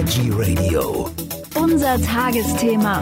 Energy Radio. Unser Tagesthema.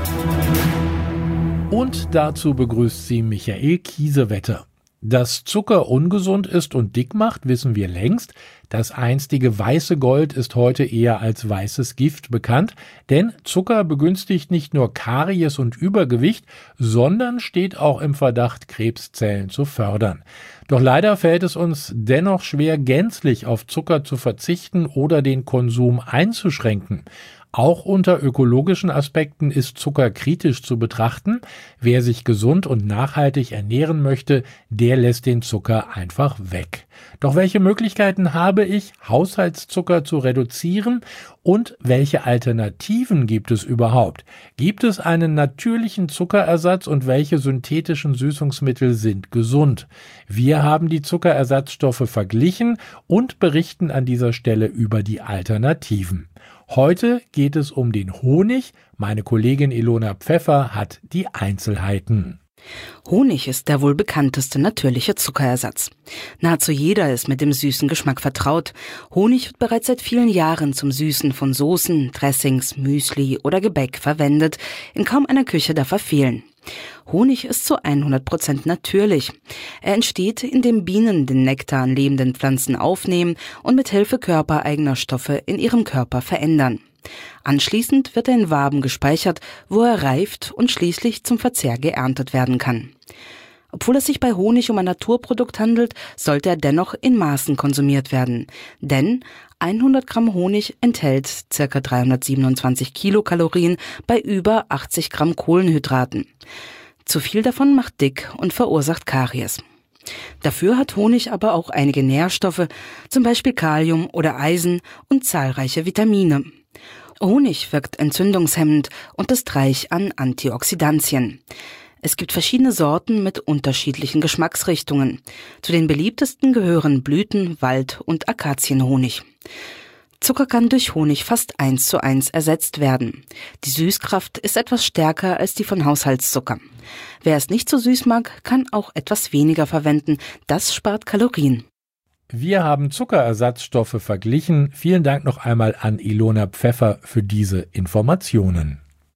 Und dazu begrüßt sie Michael Kiesewetter. Dass Zucker ungesund ist und dick macht, wissen wir längst. Das einstige weiße Gold ist heute eher als weißes Gift bekannt, denn Zucker begünstigt nicht nur Karies und Übergewicht, sondern steht auch im Verdacht, Krebszellen zu fördern. Doch leider fällt es uns dennoch schwer, gänzlich auf Zucker zu verzichten oder den Konsum einzuschränken. Auch unter ökologischen Aspekten ist Zucker kritisch zu betrachten. Wer sich gesund und nachhaltig ernähren möchte, der lässt den Zucker einfach weg. Doch welche Möglichkeiten habe ich, Haushaltszucker zu reduzieren und welche Alternativen gibt es überhaupt? Gibt es einen natürlichen Zuckerersatz und welche synthetischen Süßungsmittel sind gesund? Wir haben die Zuckerersatzstoffe verglichen und berichten an dieser Stelle über die Alternativen. Heute geht es um den Honig. Meine Kollegin Ilona Pfeffer hat die Einzelheiten. Honig ist der wohl bekannteste natürliche Zuckerersatz. Nahezu jeder ist mit dem süßen Geschmack vertraut. Honig wird bereits seit vielen Jahren zum Süßen von Soßen, Dressings, Müsli oder Gebäck verwendet. In kaum einer Küche darf er fehlen. Honig ist zu 100% natürlich. Er entsteht, indem Bienen den Nektar an lebenden Pflanzen aufnehmen und mit Hilfe körpereigener Stoffe in ihrem Körper verändern. Anschließend wird er in Waben gespeichert, wo er reift und schließlich zum Verzehr geerntet werden kann. Obwohl es sich bei Honig um ein Naturprodukt handelt, sollte er dennoch in Maßen konsumiert werden. Denn 100 Gramm Honig enthält ca. 327 Kilokalorien bei über 80 Gramm Kohlenhydraten. Zu viel davon macht dick und verursacht Karies. Dafür hat Honig aber auch einige Nährstoffe, zum Beispiel Kalium oder Eisen und zahlreiche Vitamine. Honig wirkt entzündungshemmend und ist reich an Antioxidantien. Es gibt verschiedene Sorten mit unterschiedlichen Geschmacksrichtungen. Zu den beliebtesten gehören Blüten-, Wald- und Akazienhonig. Zucker kann durch Honig fast 1:1 ersetzt werden. Die Süßkraft ist etwas stärker als die von Haushaltszucker. Wer es nicht so süß mag, kann auch etwas weniger verwenden. Das spart Kalorien. Wir haben Zuckerersatzstoffe verglichen. Vielen Dank noch einmal an Ilona Pfeffer für diese Informationen.